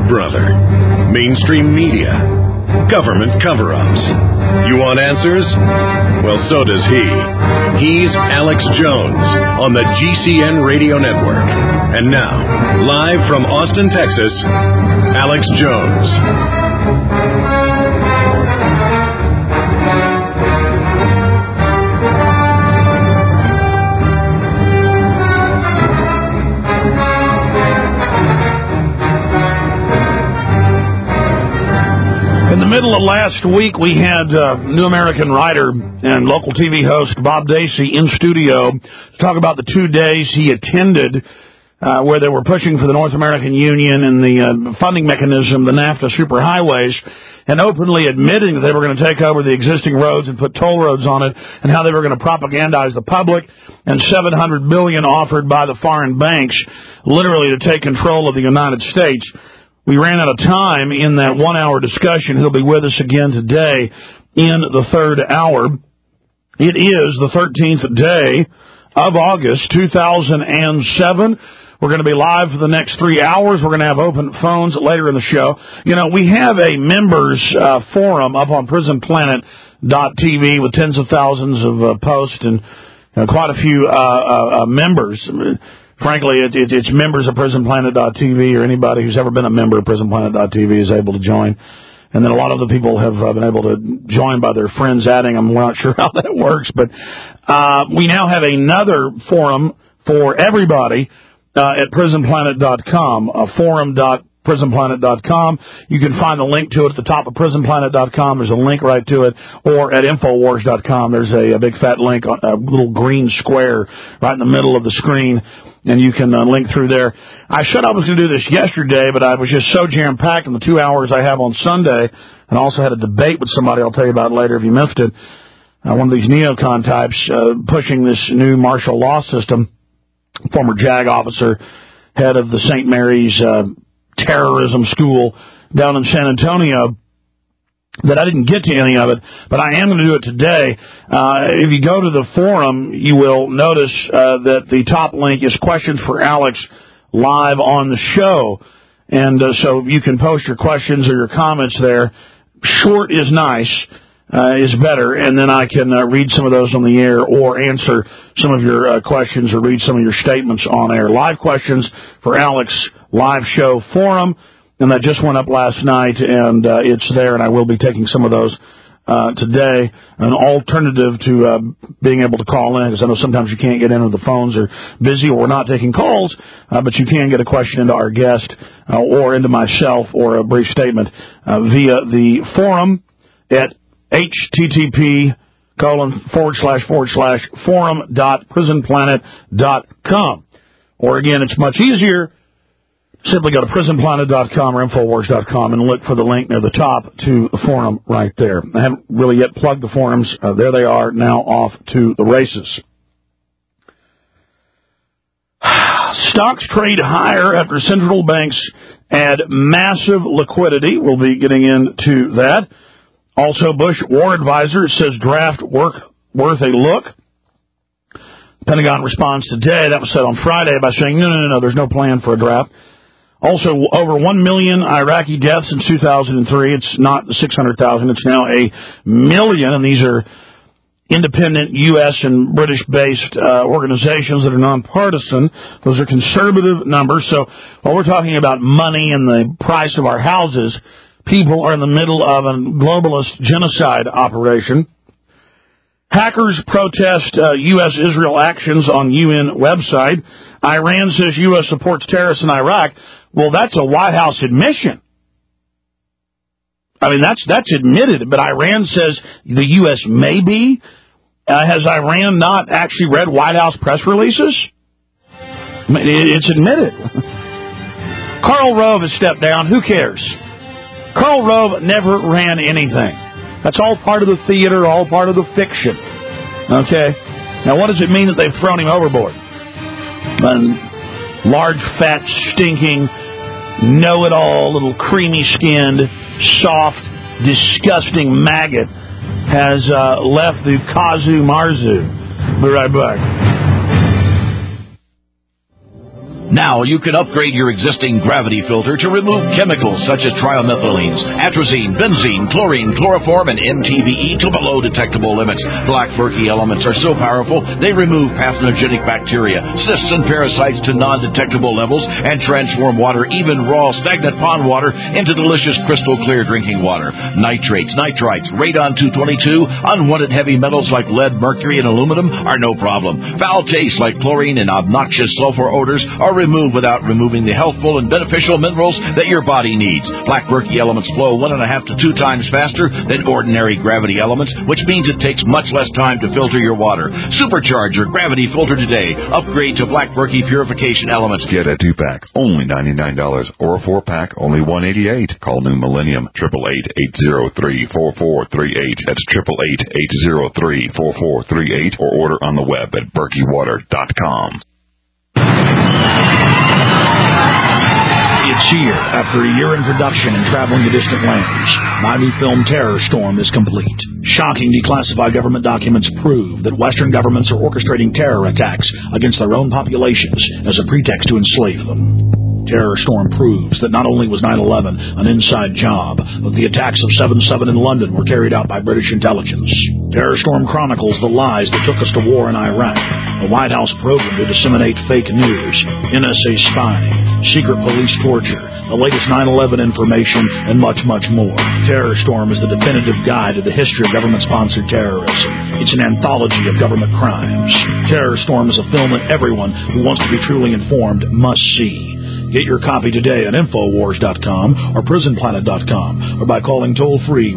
brother. Mainstream media. Government cover-ups. You want answers? Well, so does he. He's Alex Jones on the GCN Radio Network. And now, live from Austin, Texas, Alex Jones. In the middle of last week, we had New American writer and local TV host Bob Dacey in studio to talk about the 2 days he attended where they were pushing for the North American Union and the funding mechanism, the NAFTA superhighways, and openly admitting that they were going to take over the existing roads and put toll roads on it, and how they were going to propagandize the public, and $700 billion offered by the foreign banks, literally to take control of the United States. We ran out of time in that 1 hour discussion. He'll be with us again today in the third hour. It is the 13th day of August, 2007. We're going to be live for the next 3 hours. We're going to have open phones later in the show. You know, we have a members forum up on prisonplanet.tv with tens of thousands of posts and quite a few members. Frankly, it's members of prisonplanet.tv, or anybody who's ever been a member of prisonplanet.tv is able to join. And then a lot of the people have been able to join by their friends adding them. We're not sure how that works, but we now have another forum for everybody at prisonplanet.com, forum.prisonplanet.com. You can find the link to it at the top of prisonplanet.com. There's a link right to it. Or at infowars.com, there's a big fat link, on a little green square right in the middle of the screen. And you can link through there. I said I was going to do this yesterday, but I was just so jam-packed in the 2 hours I have on Sunday, and I also had a debate with somebody I'll tell you about later if you missed it. One of these neocon types pushing this new martial law system, former JAG officer, head of the St. Mary's terrorism school down in San Antonio, that I didn't get to any of it, but I am going to do it today. If you go to the forum, you will notice that the top link is Questions for Alex live on the show. And so you can post your questions or your comments there. Short is nice, is better, and then I can read some of those on the air or answer some of your questions or read some of your statements on air. Live questions for Alex live show forum. And that just went up last night, and it's there, and I will be taking some of those today. An alternative to being able to call in, because I know sometimes you can't get in or the phones are busy or we're not taking calls, but you can get a question into our guest or into myself or a brief statement via the forum at http://forum.prisonplanet.com. Or again, it's much easier. Simply go to prisonplanet.com or infowars.com and look for the link near the top to the forum right there. I haven't really yet plugged the forums. There they are, now off to the races. Stocks trade higher after central banks add massive liquidity. We'll be getting into that. Also, Bush War Advisor says draft worth a look. The Pentagon responds today. That was said on Friday by saying, no, there's no plan for a draft. Also, over 1 million Iraqi deaths in 2003. It's not 600,000. It's now 1 million, and these are independent U.S. and British-based organizations that are nonpartisan. Those are conservative numbers. So while we're talking about money and the price of our houses, people are in the middle of a globalist genocide operation. Hackers protest U.S.-Israel actions on UN website. Iran says U.S. supports terrorists in Iraq. Well, that's a White House admission. I mean, that's admitted, but Iran says the U.S. may be. Has Iran not actually read White House press releases? It's admitted. Karl Rove has stepped down. Who cares? Karl Rove never ran anything. That's all part of the theater, all part of the fiction. Okay? Now, what does it mean that they've thrown him overboard? A large, fat, stinking, know-it-all, little creamy-skinned, soft, disgusting maggot has left the Kazu Marzu. Be right back. Now you can upgrade your existing gravity filter to remove chemicals such as trimethylenes, atrazine, benzene, chlorine, chloroform, and MTBE to below detectable limits. Black Berkey elements are so powerful they remove pathogenic bacteria, cysts, and parasites to non-detectable levels and transform water, even raw, stagnant pond water, into delicious crystal clear drinking water. Nitrates, nitrites, radon-222, unwanted heavy metals like lead, mercury, and aluminum are no problem. Foul tastes like chlorine and obnoxious sulfur odors are removed without removing the healthful and beneficial minerals that your body needs. Black Berkey elements flow 1.5 to 2 times faster than ordinary gravity elements, which means it takes much less time to filter your water. Supercharge your gravity filter today. Upgrade to Black Berkey purification elements. Get a 2-pack, only $99, or a 4-pack, only $188. Call New Millennium, 888-803-4438. That's 888-803-4438, or order on the web at berkeywater.com. It's here. After a year in production and traveling to distant lands, my new film Terror Storm is complete. Shocking declassified government documents prove that Western governments are orchestrating terror attacks against their own populations as a pretext to enslave them. Terror Storm proves that not only was 9/11 an inside job, but the attacks of 7/7 in London were carried out by British intelligence. Terror Storm chronicles the lies that took us to war in Iraq, a White House program to disseminate fake news, NSA spying, secret police torture, the latest 9/11 information, and much, much more. Terror Storm is the definitive guide to the history of government-sponsored terrorism. It's an anthology of government crimes. Terror Storm is a film that everyone who wants to be truly informed must see. Get your copy today at Infowars.com or PrisonPlanet.com, or by calling toll-free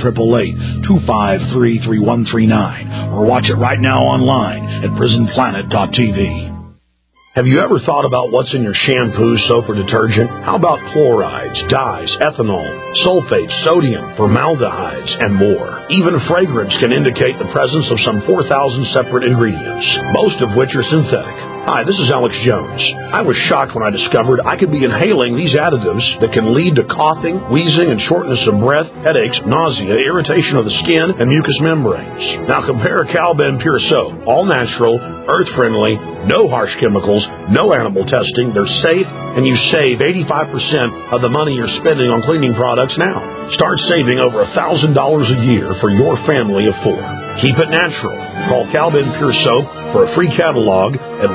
1-888-253-3139, or watch it right now online at PrisonPlanet.tv. Have you ever thought about what's in your shampoo, soap, or detergent? How about chlorides, dyes, ethanol, sulfates, sodium, formaldehydes, and more? Even fragrance can indicate the presence of some 4,000 separate ingredients, most of which are synthetic. Hi, this is Alex Jones. I was shocked when I discovered I could be inhaling these additives that can lead to coughing, wheezing, and shortness of breath, headaches, nausea, irritation of the skin, and mucous membranes. Now compare Cal-Ben Pure Soap. All natural, earth-friendly, no harsh chemicals, no animal testing. They're safe, and you save 85% of the money you're spending on cleaning products now. Start saving over $1,000 a year for your family of 4. Keep it natural. Call Cal-Ben Pure Soap for a free catalog at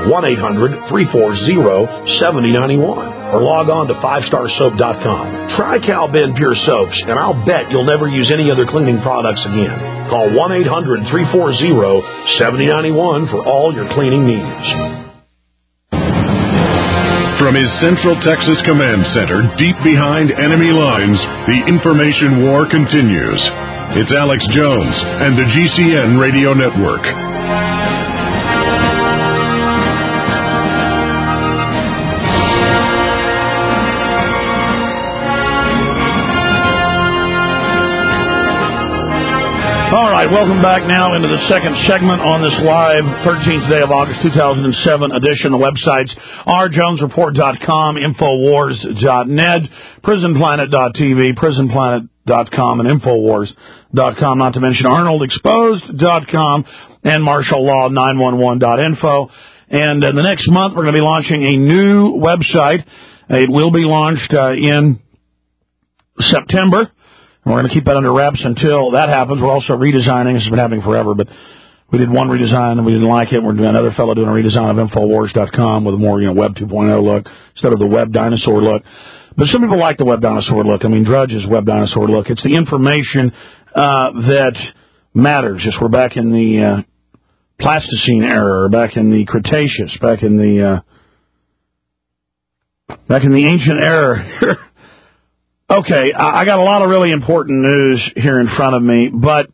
1-800-340-7091, or log on to 5starsoap.com. Try Cal-Ben Pure Soaps, and I'll bet you'll never use any other cleaning products again. Call 1-800-340-7091 for all your cleaning needs. From his Central Texas Command Center, deep behind enemy lines, the information war continues. It's Alex Jones and the GCN Radio Network. All right, welcome back now into the second segment on this live 13th day of August 2007 edition. The websites are jonesreport.com, infowars.net, prisonplanet.tv, prisonplanet.com, and infowars.com, not to mention arnoldexposed.com and martiallaw911.info. And in the next month, we're going to be launching a new website. It will be launched in September. We're going to keep that under wraps until that happens. We're also redesigning. This has been happening forever, but we did one redesign and we didn't like it. We're doing another fellow doing a redesign of Infowars.com with a more, Web 2.0 look instead of the Web Dinosaur look. But some people like the Web Dinosaur look. I mean, Drudge's Web Dinosaur look. It's the information that matters. Just we're back in the Pleistocene era, back in the Cretaceous, back in the ancient era. Okay, I got a lot of really important news here in front of me, but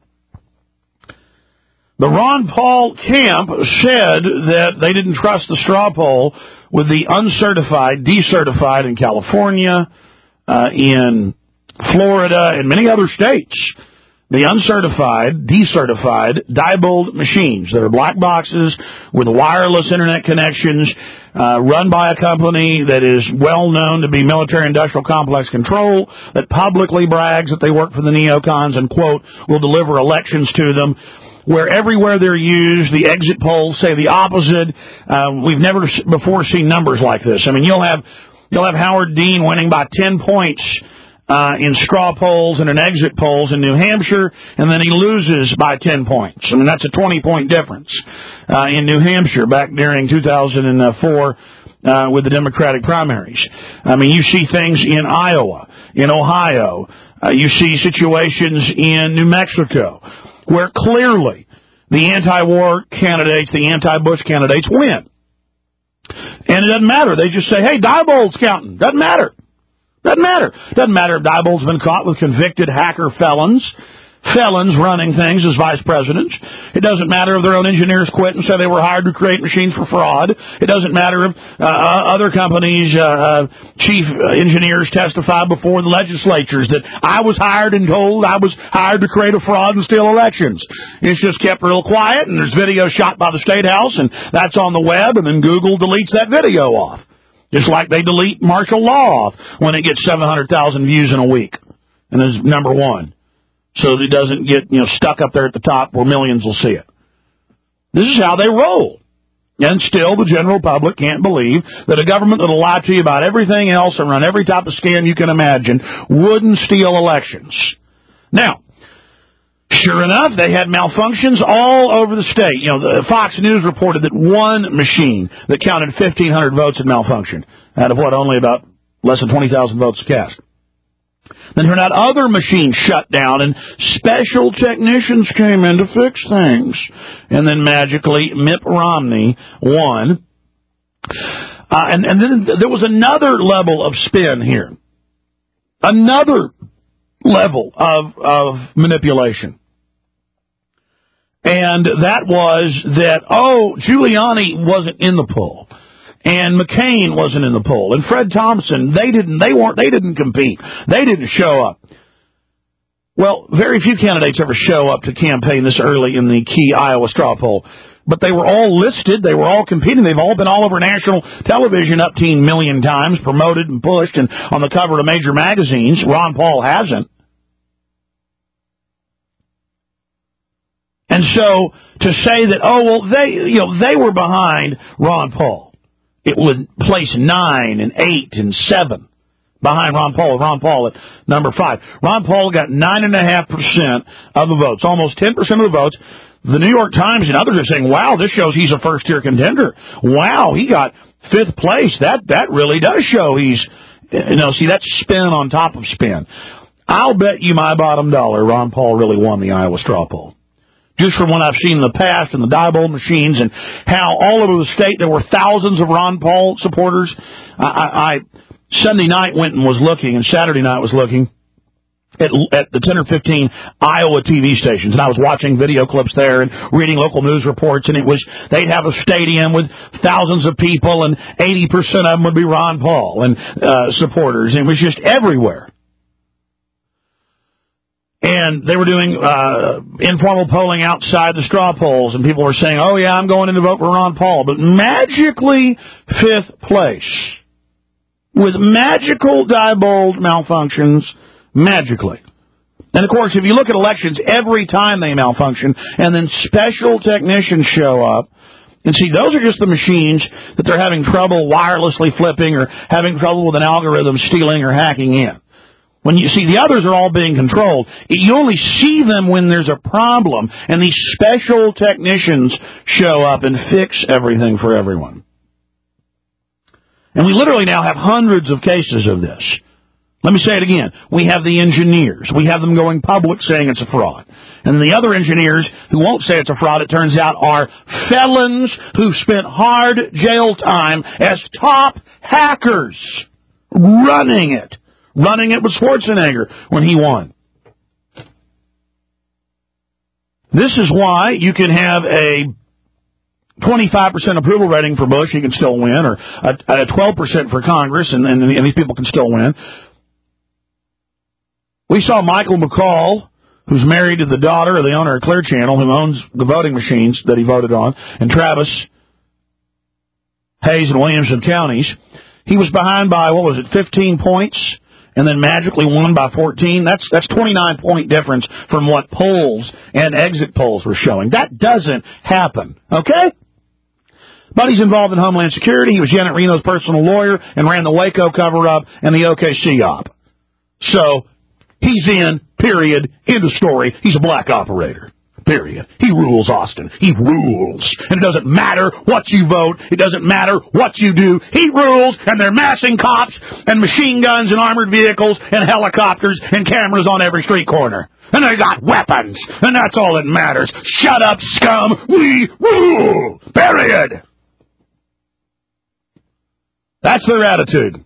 the Ron Paul camp said that they didn't trust the straw poll with the uncertified, decertified in California, in Florida, and many other states. The uncertified, decertified, Diebold machines that are black boxes with wireless internet connections, run by a company that is well known to be military-industrial complex control, that publicly brags that they work for the neocons and, quote, will deliver elections to them. where everywhere they're used, the exit polls say the opposite. We've never before seen numbers like this. I mean, you'll have Howard Dean winning by 10 points in straw polls and in exit polls in New Hampshire, and then he loses by 10 points. I mean, that's a 20-point difference in New Hampshire back during 2004 with the Democratic primaries. I mean, you see things in Iowa, in Ohio. You see situations in New Mexico where clearly the anti-war candidates, the anti-Bush candidates win. And it doesn't matter. They just say, hey, Diebold's counting. Doesn't matter. Doesn't matter. Doesn't matter if Diebold's been caught with convicted hacker felons running things as vice presidents. It doesn't matter if their own engineers quit and said they were hired to create machines for fraud. It doesn't matter if other companies' chief engineers testify before the legislatures that I was hired and told I was hired to create a fraud and steal elections. It's just kept real quiet, and there's video shot by the State House, and that's on the web, and then Google deletes that video off. Just like they delete martial law off when it gets 700,000 views in a week and is number one. So that it doesn't get, stuck up there at the top where millions will see it. This is how they roll. And still the general public can't believe that a government that'll lie to you about everything else and run every type of scam you can imagine wouldn't steal elections. Now, sure enough, they had malfunctions all over the state. The Fox News reported that one machine that counted 1,500 votes had malfunctioned out of only about less than 20,000 votes cast. Then turned out other machines shut down, and special technicians came in to fix things. And then magically, Mitt Romney won. And then there was another level of spin here. Another level of manipulation. And that was that, Giuliani wasn't in the poll. And McCain wasn't in the poll. And Fred Thompson, they didn't compete. They didn't show up. Well, very few candidates ever show up to campaign this early in the key Iowa straw poll. But they were all listed. They were all competing. They've all been all over national television 18 million times, promoted and pushed, and on the cover of major magazines. Ron Paul hasn't. And so to say that, they were behind Ron Paul. It would place 9 and 8 and 7 behind Ron Paul. Ron Paul at number 5. Ron Paul got 9.5% of the votes, almost 10% of the votes. The New York Times and others are saying, wow, this shows he's a first-tier contender. Wow, he got 5th place. That really does show he's, see, that's spin on top of spin. I'll bet you my bottom dollar Ron Paul really won the Iowa straw poll. Just from what I've seen in the past and the Diebold machines and how all over the state there were thousands of Ron Paul supporters. I Sunday night went and was looking, and Saturday night was looking at the 10 or 15 Iowa TV stations, and I was watching video clips there and reading local news reports, and they'd have a stadium with thousands of people, and 80% of them would be Ron Paul and supporters, and it was just everywhere. And they were doing informal polling outside the straw polls, and people were saying, oh, yeah, I'm going in to vote for Ron Paul. But magically 5th place. With magical Diebold malfunctions, magically. And, of course, if you look at elections, every time they malfunction, and then special technicians show up, and see, those are just the machines that they're having trouble wirelessly flipping or having trouble with an algorithm stealing or hacking in. When you see the others are all being controlled, you only see them when there's a problem, and these special technicians show up and fix everything for everyone. And we literally now have hundreds of cases of this. Let me say it again. We have the engineers. We have them going public saying it's a fraud. And the other engineers who won't say it's a fraud, it turns out, are felons who spent hard jail time as top hackers running it with Schwarzenegger when he won. This is why you can have a 25% approval rating for Bush, he can still win, or a 12% for Congress, and these people can still win. We saw Michael McCall, who's married to the daughter of the owner of Clear Channel, who owns the voting machines that he voted on, and Travis Hayes and Williamson counties. He was behind by, 15 points and then magically won by 14, that's 29-point difference from what polls and exit polls were showing. That doesn't happen, okay? Buddy's involved in Homeland Security. He was Janet Reno's personal lawyer and ran the Waco cover-up and the OKC op. So, he's in, period, end of story. He's a black operator. Period. He rules Austin. He rules. And it doesn't matter what you vote. It doesn't matter what you do. He rules, and they're massing cops and machine guns and armored vehicles and helicopters and cameras on every street corner. And they got weapons. And that's all that matters. Shut up, scum. We rule. Period. That's their attitude.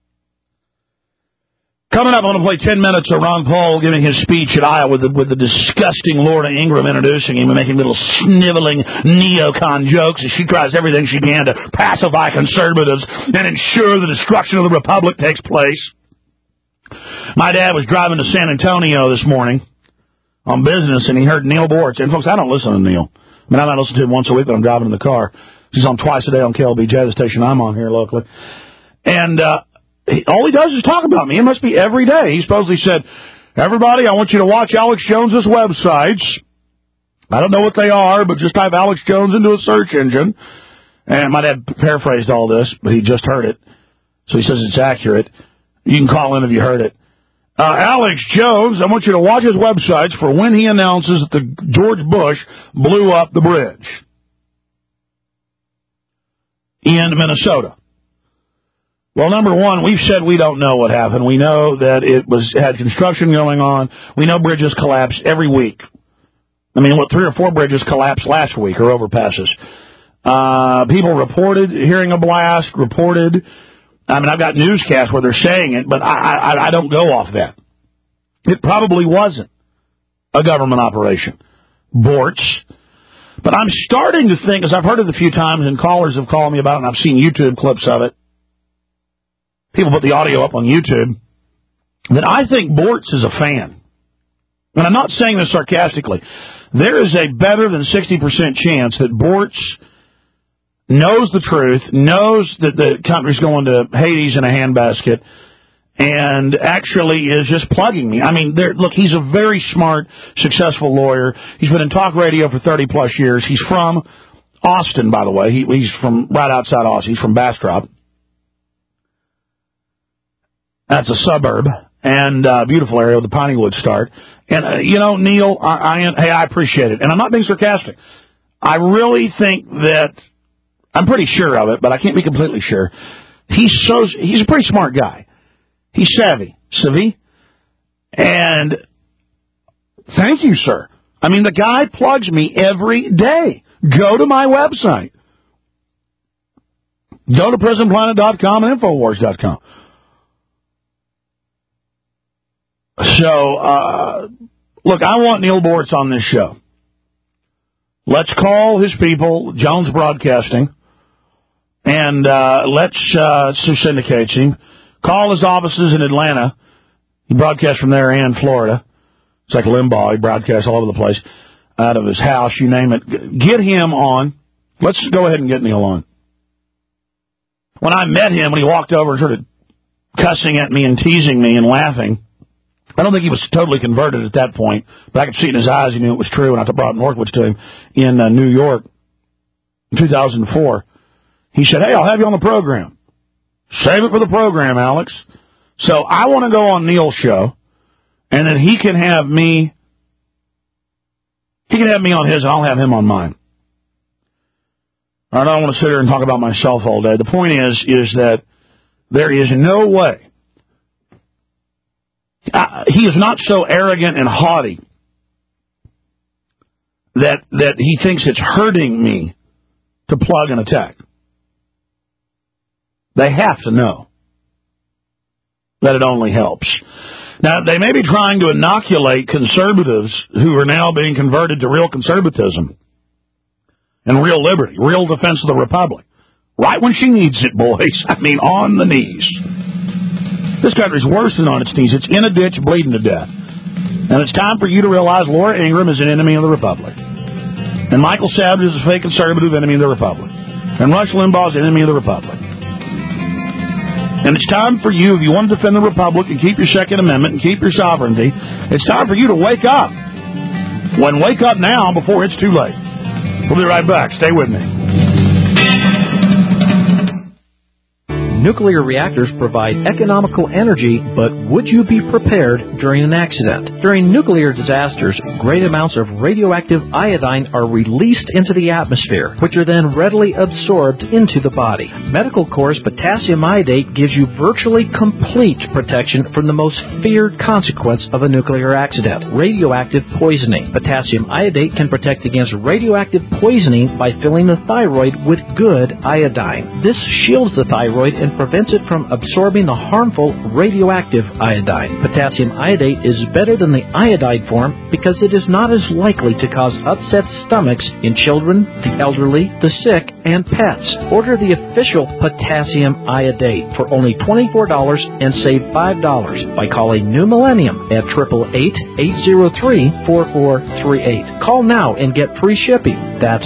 Coming up, I want to play 10 minutes of Ron Paul giving his speech at Iowa with the disgusting Laura Ingraham introducing him and making little sniveling neocon jokes as she tries everything she can to pacify conservatives and ensure the destruction of the republic takes place. My dad was driving to San Antonio this morning on business, and he heard Neil Boortz. And, folks, I don't listen to Neil. I mean, I might listen to him once a week when I'm driving in the car. He's on twice a day on KLBJ, the station I'm on here locally. And all he does is talk about me. It must be every day. He supposedly said, everybody, I want you to watch Alex Jones's websites. I don't know what they are, but just type Alex Jones into a search engine. And my dad paraphrased all this, but he just heard it. So he says it's accurate. You can call in if you heard it. Alex Jones, I want you to watch his websites for when he announces that the George Bush blew up the bridge in Minnesota. Well, number one, we've said we don't know what happened. We know that it had construction going on. We know bridges collapse every week. I mean, 3 or 4 bridges collapsed last week or overpasses. People reported hearing a blast, I mean, I've got newscasts where they're saying it, but I don't go off that. It probably wasn't a government operation. Boortz. But I'm starting to think, as I've heard it a few times, and callers have called me about it, and I've seen YouTube clips of it, people put the audio up on YouTube, that I think Boortz is a fan. And I'm not saying this sarcastically. There is a better than 60% chance that Boortz knows the truth, knows that the country's going to Hades in a handbasket, and actually is just plugging me. I mean, look, he's a very smart, successful lawyer. He's been in talk radio for 30-plus years. He's from Austin, by the way. He's from right outside Austin. He's from Bastrop. That's a suburb, and beautiful area with the Piney Woods start. And, Neil, I appreciate it. And I'm not being sarcastic. I really think that, I'm pretty sure of it, but I can't be completely sure. He's a pretty smart guy. He's savvy. And thank you, sir. I mean, the guy plugs me every day. Go to my website. Go to PrisonPlanet.com and Infowars.com. So, look, I want Neil Boortz on this show. Let's call his people, Jones Broadcasting, and who syndicates him. Call his offices in Atlanta. He broadcasts from there and Florida. It's like Limbaugh. He broadcasts all over the place, out of his house, you name it. Get him on. Let's go ahead and get Neil on. When I met him, when he walked over and started cussing at me and teasing me and laughing, I don't think he was totally converted at that point, but I could see it in his eyes he knew it was true, and I brought Northwoods to him in New York in 2004. He said, hey, I'll have you on the program. Save it for the program, Alex. So I want to go on Neil's show, and then he can have me on his, and I'll have him on mine. I don't want to sit here and talk about myself all day. The point is that there is no way. He is not so arrogant and haughty that he thinks it's hurting me to plug and attack. They have to know that it only helps. Now, they may be trying to inoculate conservatives who are now being converted to real conservatism and real liberty, real defense of the republic. Right when she needs it, boys. I mean, on the knees. This country's worse than on its knees. It's in a ditch, bleeding to death. And it's time for you to realize Laura Ingraham is an enemy of the republic. And Michael Savage is a fake conservative enemy of the republic. And Rush Limbaugh is an enemy of the republic. And it's time for you, if you want to defend the Republic and keep your Second Amendment and keep your sovereignty, it's time for you to wake up. Wake up now before it's too late. We'll be right back. Stay with me. Nuclear reactors provide economical energy, but would you be prepared during an accident? During nuclear disasters, great amounts of radioactive iodine are released into the atmosphere, which are then readily absorbed into the body. Medical Corps potassium iodate gives you virtually complete protection from the most feared consequence of a nuclear accident, radioactive poisoning. Potassium iodate can protect against radioactive poisoning by filling the thyroid with good iodine. This shields the thyroid and prevents it from absorbing the harmful radioactive iodine. Potassium iodate is better than the iodide form because it is not as likely to cause upset stomachs in children, the elderly, the sick, and pets. Order the official potassium iodate for only $24 and save $5 by calling New Millennium at 888-803-4438. Call now and get free shipping. That's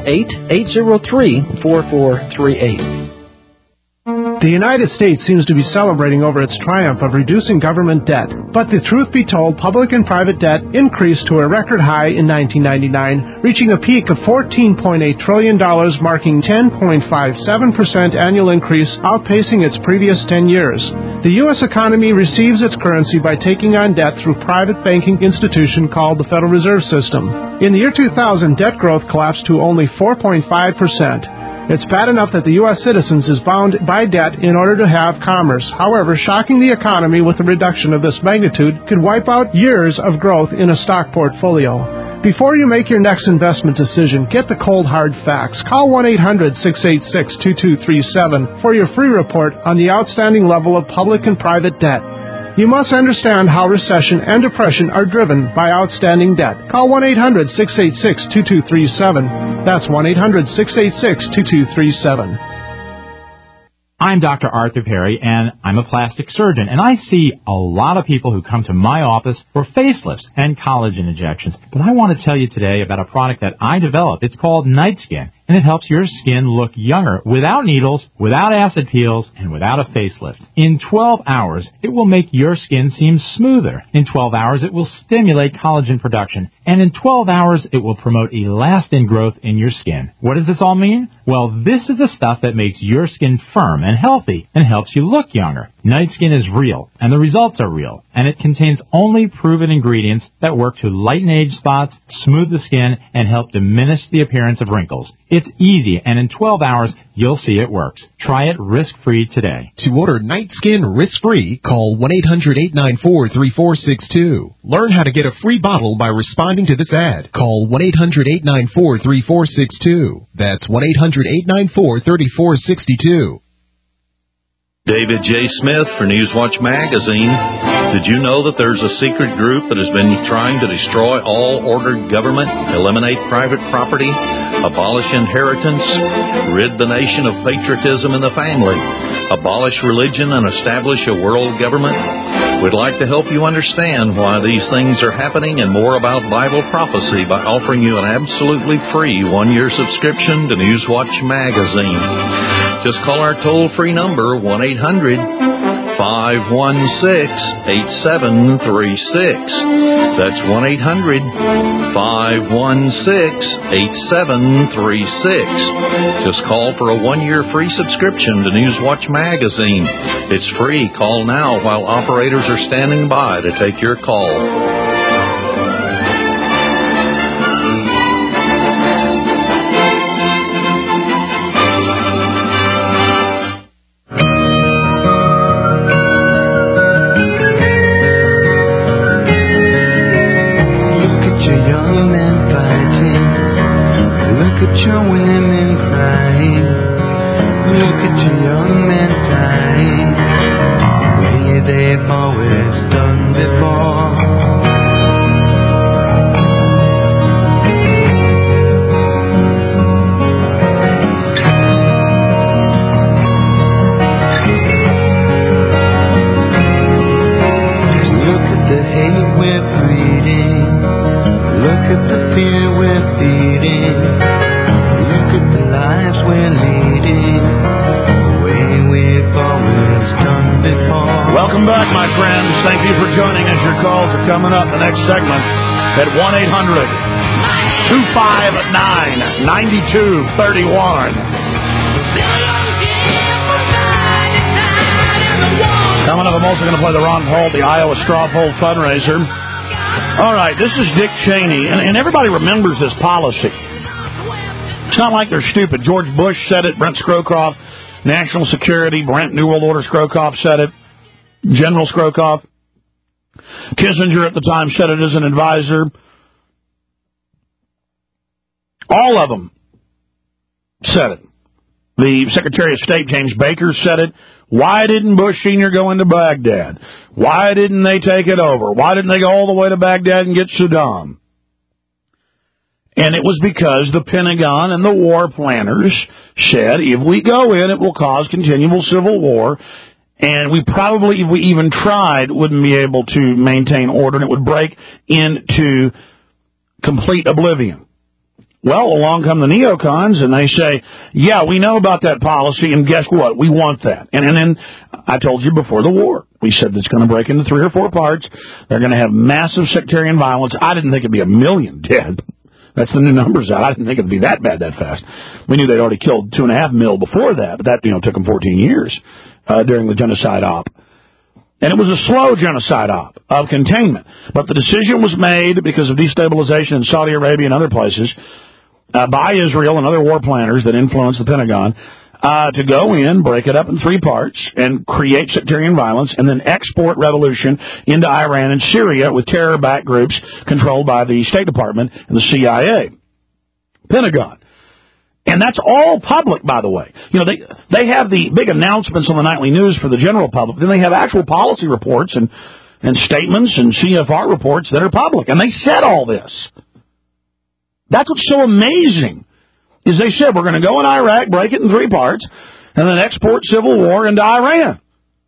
888-803-4438. The United States seems to be celebrating over its triumph of reducing government debt. But the truth be told, public and private debt increased to a record high in 1999, reaching a peak of $14.8 trillion, marking 10.57% annual increase, outpacing its previous 10 years. The U.S. economy receives its currency by taking on debt through private banking institution called the Federal Reserve System. In the year 2000, debt growth collapsed to only 4.5%. It's bad enough that the U.S. citizens is bound by debt in order to have commerce. However, shocking the economy with a reduction of this magnitude could wipe out years of growth in a stock portfolio. Before you make your next investment decision, get the cold, hard facts. Call 1-800-686-2237 for your free report on the outstanding level of public and private debt. You must understand how recession and depression are driven by outstanding debt. Call 1-800-686-2237. That's 1-800-686-2237. I'm Dr. Arthur Perry, and I'm a plastic surgeon, and I see a lot of people who come to my office for facelifts and collagen injections. But I want to tell you today about a product that I developed. It's called Night Skin, and it helps your skin look younger without needles, without acid peels, and without a facelift. In 12 hours, it will make your skin seem smoother. In 12 hours, it will stimulate collagen production. And in 12 hours, it will promote elastin growth in your skin. What does this all mean? Well, this is the stuff that makes your skin firm and healthy and helps you look younger. Night Skin is real, and the results are real, and it contains only proven ingredients that work to lighten age spots, smooth the skin, and help diminish the appearance of wrinkles. It's easy, and in 12 hours, you'll see it works. Try it risk-free today. To order Night Skin risk-free, call 1-800-894-3462. Learn how to get a free bottle by responding to this ad. Call 1-800-894-3462. That's 1-800-894-3462. David J. Smith for Newswatch Magazine. Did you know that there's a secret group that has been trying to destroy all ordered government, eliminate private property, abolish inheritance, rid the nation of patriotism in the family, abolish religion, and establish a world government? We'd like to help you understand why these things are happening and more about Bible prophecy by offering you an absolutely free one-year subscription to Newswatch Magazine. Just call our toll-free number, 1-800-516-8736. That's 1-800-516-8736. Just call for a one-year free subscription to Newswatch Magazine. It's free. Call now while operators are standing by to take your call. They've always done before. Welcome back, my friends. Thank you for joining us. Your calls are coming up the next segment at 1-800-259-9231. Coming up, I'm also going to play the Ron Paul, the Iowa Straw Poll fundraiser. All right, this is Dick Cheney, and everybody remembers this policy. It's not like they're stupid. George Bush said it. Brent Scowcroft, National Security. Brent, New World Order Scowcroft said it. General Scowcroft. Kissinger at the time said it as an advisor. All of them said it. The Secretary of State, James Baker, said it. Why didn't Bush Sr. go into Baghdad? Why didn't they take it over? Why didn't they go all the way to Baghdad and get Saddam? And it was because the Pentagon and the war planners said, if we go in, it will cause continual civil war, and we probably, if we even tried, wouldn't be able to maintain order, and it would break into complete oblivion. Well, along come the neocons, and they say, yeah, we know about that policy, and guess what? We want that. And then I told you before the war, we said it's going to break into 3 or 4 parts. They're going to have massive sectarian violence. I didn't think it'd be 1 million dead. That's the new numbers out. I didn't think it'd be that bad that fast. We knew they'd already killed 2.5 million before that, but that, took them 14 years during the genocide op. And it was a slow genocide op of containment. But the decision was made because of destabilization in Saudi Arabia and other places by Israel and other war planners that influenced the Pentagon to go in, break it up in 3 parts, and create sectarian violence, and then export revolution into Iran and Syria with terror-backed groups controlled by the State Department and the CIA. Pentagon. And that's all public, by the way. They have the big announcements on the nightly news for the general public. Then they have actual policy reports and statements and CFR reports that are public. And they said all this. That's what's so amazing, is they said, we're going to go in Iraq, break it in 3 parts, and then export civil war into Iran.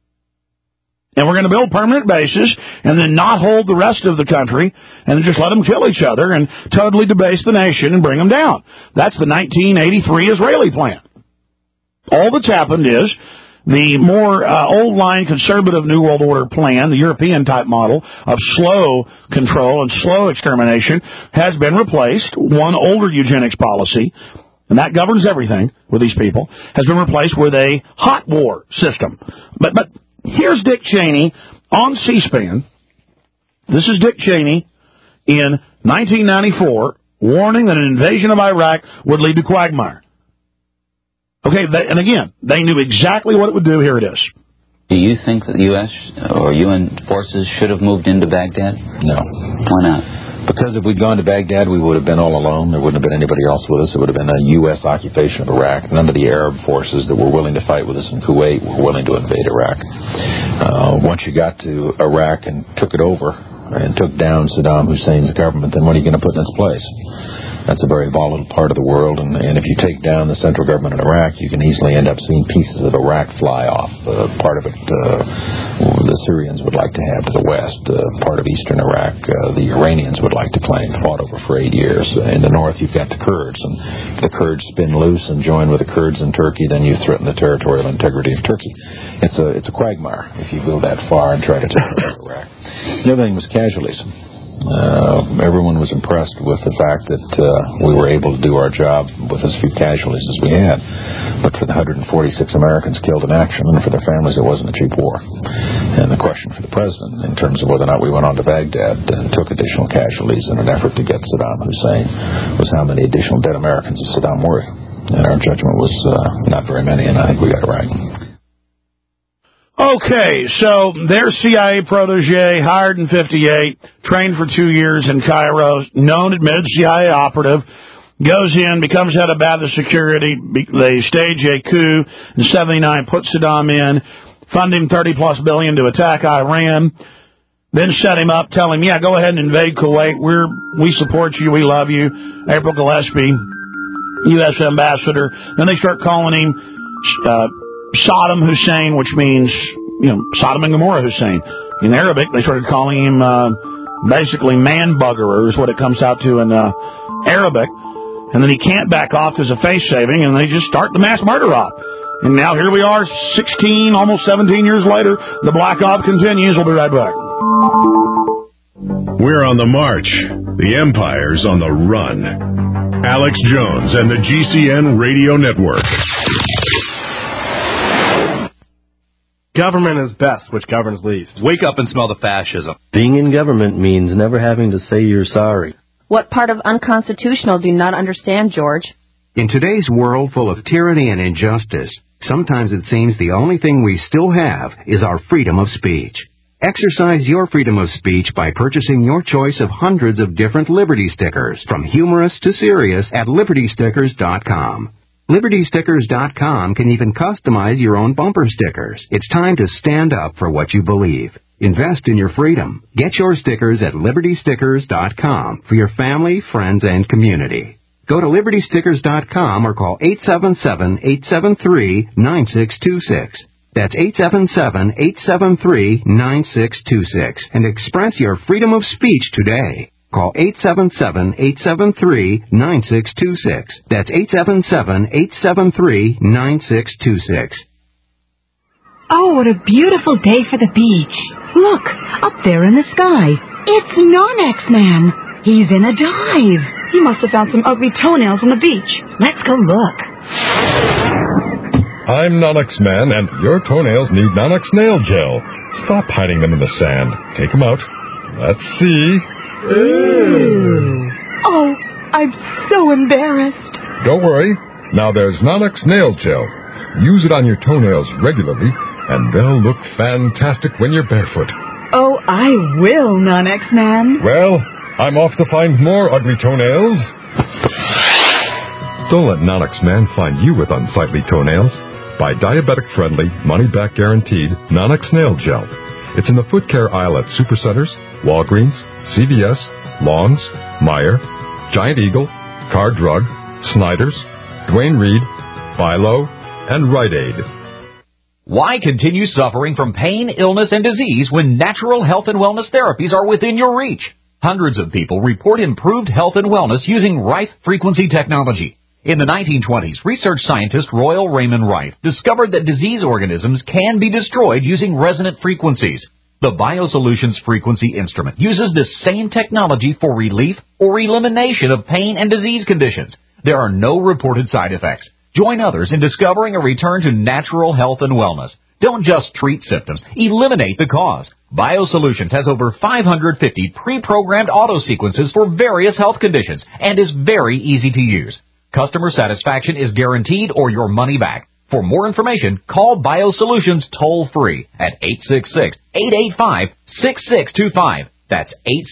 And we're going to build permanent bases and then not hold the rest of the country and just let them kill each other and totally debase the nation and bring them down. That's the 1983 Israeli plan. All that's happened is the more old-line conservative New World Order plan, the European-type model of slow control and slow extermination, has been replaced. One older eugenics policy, and that governs everything with these people, has been replaced with a hot war system. But here's Dick Cheney on C-SPAN. This is Dick Cheney in 1994 warning that an invasion of Iraq would lead to quagmire. Okay, and again, they knew exactly what it would do. Here it is. Do you think that the U.S. or UN forces should have moved into Baghdad? No. Why not? Because if we'd gone to Baghdad, we would have been all alone. There wouldn't have been anybody else with us. It would have been a U.S. occupation of Iraq. None of the Arab forces that were willing to fight with us in Kuwait were willing to invade Iraq. Once you got to Iraq and took it over and took down Saddam Hussein's government, then what are you going to put in its place? That's a very volatile part of the world, and if you take down the central government in Iraq, you can easily end up seeing pieces of Iraq fly off. Part of it the Syrians would like to have to the west. Part of eastern Iraq the Iranians would like to claim, fought over for 8 years. In the north, you've got the Kurds, and if the Kurds spin loose and join with the Kurds in Turkey, then you threaten the territorial integrity of Turkey. It's a quagmire if you go that far and try to take over Iraq. The other thing was casualties. Everyone was impressed with the fact that we were able to do our job with as few casualties as we had. But for the 146 Americans killed in action and for their families, it wasn't a cheap war. And the question for the president, in terms of whether or not we went on to Baghdad and took additional casualties in an effort to get Saddam Hussein, was how many additional dead Americans is Saddam worth? And our judgment was not very many, and I think we got it right. Okay, so their CIA protege, hired in 58, trained for 2 years in Cairo, known admitted CIA operative, goes in, becomes head of Ba'athist Security. They stage a coup in 79, put Saddam in, fund him $30+ billion to attack Iran, then set him up, tell him, yeah, go ahead and invade Kuwait. We support you. We love you. April Gillespie, U.S. ambassador. Then they start calling him Saddam Hussein, which means, Sodom and Gomorrah Hussein. In Arabic, they started calling him basically man-buggerer is what it comes out to in Arabic. And then he can't back off because of face saving, and they just start the mass murder op. And now here we are, 16, almost 17 years later. The Black Op continues. We'll be right back. We're on the march. The empire's on the run. Alex Jones and the GCN Radio Network. Government is best, which governs least. Wake up and smell the fascism. Being in government means never having to say you're sorry. What part of unconstitutional do you not understand, George? In today's world full of tyranny and injustice, sometimes it seems the only thing we still have is our freedom of speech. Exercise your freedom of speech by purchasing your choice of hundreds of different Liberty stickers, from humorous to serious, at LibertyStickers.com. LibertyStickers.com can even customize your own bumper stickers. It's time to stand up for what you believe. Invest in your freedom. Get your stickers at LibertyStickers.com for your family, friends, and community. Go to LibertyStickers.com or call 877-873-9626. That's 877-873-9626 and express your freedom of speech today. Call 877-873-9626. That's 877-873-9626. Oh, what a beautiful day for the beach. Look, up there in the sky. It's Non-X Man. He's in a dive. He must have found some ugly toenails on the beach. Let's go look. I'm Non-X Man, and your toenails need Non-X Nail Gel. Stop hiding them in the sand. Take them out. Let's see. Ooh. Oh, I'm so embarrassed. Don't worry. Now there's Non-X Nail Gel. Use it on your toenails regularly, and they'll look fantastic when you're barefoot. Oh, I will, Non-X Man. Well, I'm off to find more ugly toenails. Don't let Non-X Man find you with unsightly toenails. Buy diabetic-friendly, money-back guaranteed Non-X Nail Gel. It's in the foot care aisle at Supercenters, Walgreens, CVS, Lawns, Meijer, Giant Eagle, Car Drug, Snyder's, Duane Reade, Philo, and Rite Aid. Why continue suffering from pain, illness, and disease when natural health and wellness therapies are within your reach? Hundreds of people report improved health and wellness using Rife frequency technology. In the 1920s, research scientist Royal Raymond Rife discovered that disease organisms can be destroyed using resonant frequencies. The BioSolutions frequency instrument uses this same technology for relief or elimination of pain and disease conditions. There are no reported side effects. Join others in discovering a return to natural health and wellness. Don't just treat symptoms, eliminate the cause. BioSolutions has over 550 pre-programmed auto sequences for various health conditions and is very easy to use. Customer satisfaction is guaranteed or your money back. For more information, call BioSolutions toll-free at 866-885-6625. That's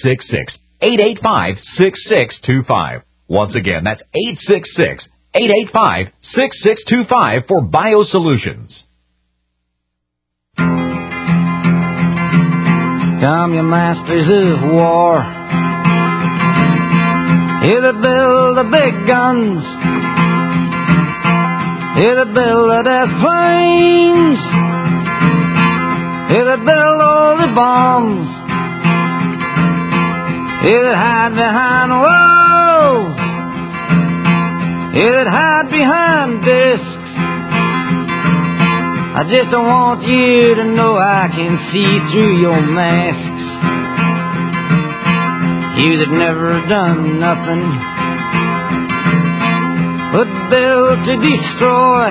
866-885-6625. Once again, that's 866-885-6625 for BioSolutions. Come, you masters of war, here to build the big guns, here to build the death planes, here to build all the bombs, here to hide behind walls, here to hide behind discs. I just don't want you to know I can see through your masks. You that never done nothing but build to destroy.